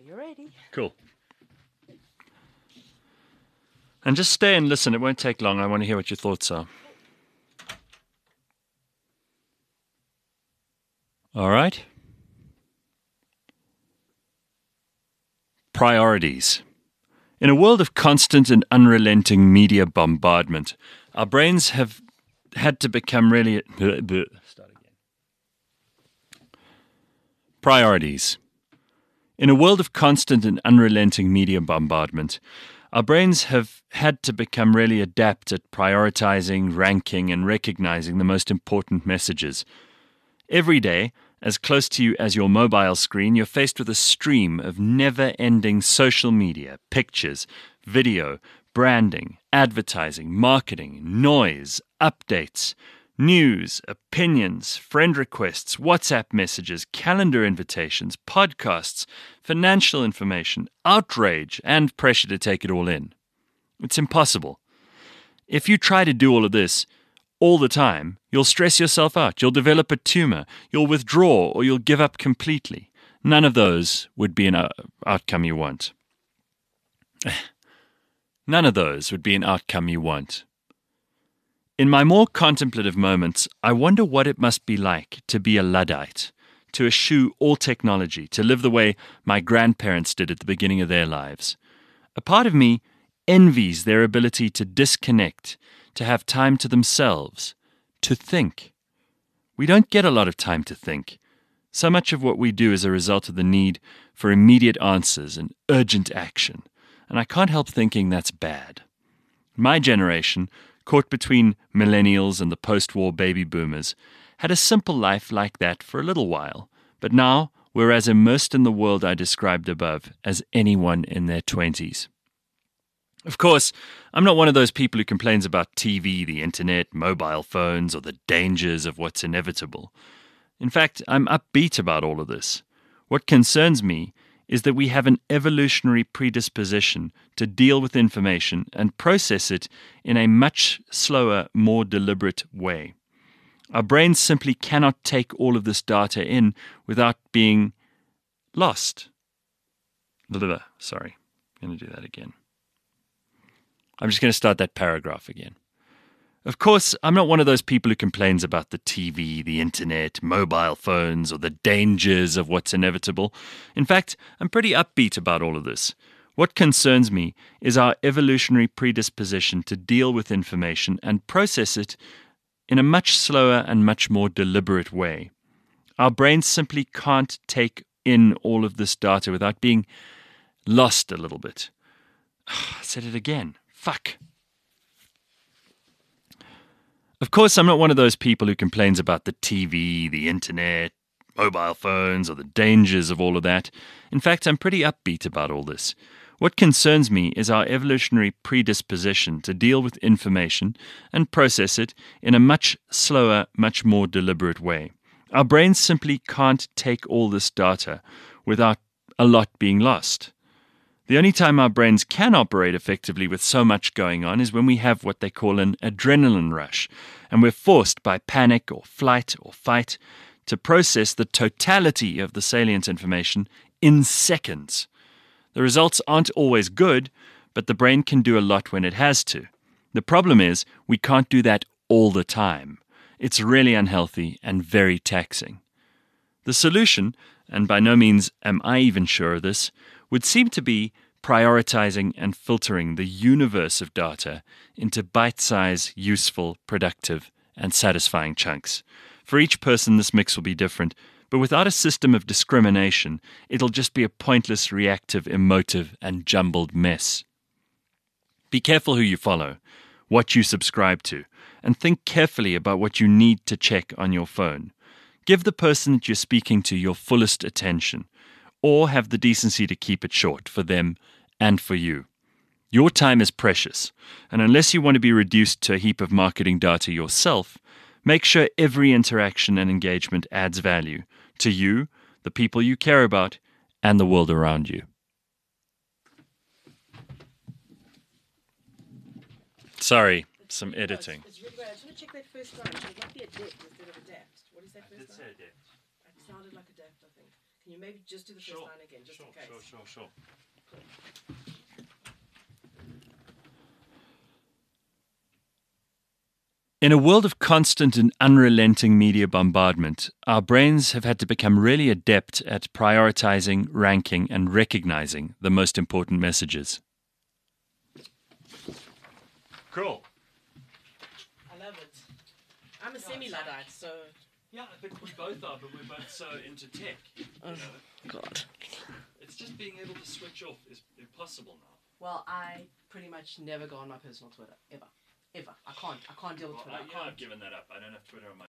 you're ready. Cool. And just stay and listen. It won't take long. I want to hear what your thoughts are. All right. Priorities. In a world of constant and unrelenting media bombardment, our brains have had to become really... Start again. Priorities. In a world of constant and unrelenting media bombardment, our brains have had to become really adept at prioritizing, ranking, and recognizing the most important messages. Every day, as close to you as your mobile screen, you're faced with a stream of never-ending social media, pictures, video, branding, advertising, marketing, noise, updates, news, opinions, friend requests, WhatsApp messages, calendar invitations, podcasts, financial information, outrage, and pressure to take it all in. It's impossible. If you try to do all of this all the time, you'll stress yourself out, you'll develop a tumor, you'll withdraw, or you'll give up completely. None of those would be an outcome you want. None of those would be an outcome you want. In my more contemplative moments, I wonder what it must be like to be a Luddite, to eschew all technology, to live the way my grandparents did at the beginning of their lives. A part of me envies their ability to disconnect, to have time to themselves, to think. We don't get a lot of time to think. So much of what we do is a result of the need for immediate answers and urgent action, and I can't help thinking that's bad. My generation, caught between millennials and the post-war baby boomers, had a simple life like that for a little while, but now we're as immersed in the world I described above as anyone in their 20s. Of course, I'm not one of those people who complains about TV, the internet, mobile phones, or the dangers of what's inevitable. In fact, I'm upbeat about all of this. What concerns me is that we have an evolutionary predisposition to deal with information and process it in a much slower, more deliberate way. Our brains simply cannot take all of this data in without being lost. Sorry, I'm going to do that again. I'm just going to start that paragraph again. Of course, I'm not one of those people who complains about the TV, the internet, mobile phones, or the dangers of what's inevitable. In fact, I'm pretty upbeat about all of this. What concerns me is our evolutionary predisposition to deal with information and process it in a much slower and much more deliberate way. Our brains simply can't take in all of this data without being lost a little bit. I said it again. Fuck. Of course, I'm not one of those people who complains about the TV, the internet, mobile phones, or the dangers of all of that. In fact, I'm pretty upbeat about all this. What concerns me is our evolutionary predisposition to deal with information and process it in a much slower, much more deliberate way. Our brains simply can't take all this data without a lot being lost. The only time our brains can operate effectively with so much going on is when we have what they call an adrenaline rush, and we're forced by panic or flight or fight to process the totality of the salient information in seconds. The results aren't always good, but the brain can do a lot when it has to. The problem is we can't do that all the time. It's really unhealthy and very taxing. The solution, and by no means am I even sure of this, would seem to be prioritizing and filtering the universe of data into bite-sized, useful, productive, and satisfying chunks. For each person, this mix will be different, but without a system of discrimination, it'll just be a pointless, reactive, emotive, and jumbled mess. Be careful who you follow, what you subscribe to, and think carefully about what you need to check on your phone. Give the person that you're speaking to your fullest attention, or have the decency to keep it short for them and for you. Your time is precious, and unless you want to be reduced to a heap of marketing data yourself, make sure every interaction and engagement adds value to you, the people you care about, and the world around you. Sorry, some editing. It's really great. I just want to check that first line. It might be adapt instead of adapt. What is that first line? I did say adapt. It sounded like adapt, I think. Can you maybe just do the first line again, just in case? Sure. In a world of constant and unrelenting media bombardment, our brains have had to become really adept at prioritizing, ranking, and recognizing the most important messages. Cool. I love it. I'm a semi-Luddite, so... Yeah, but we both are, but we're both so into tech. Oh, God. It's just being able to switch off is impossible now. Well, I pretty much never go on my personal Twitter, ever. I can't deal with Twitter. I've given that up. I don't have Twitter on my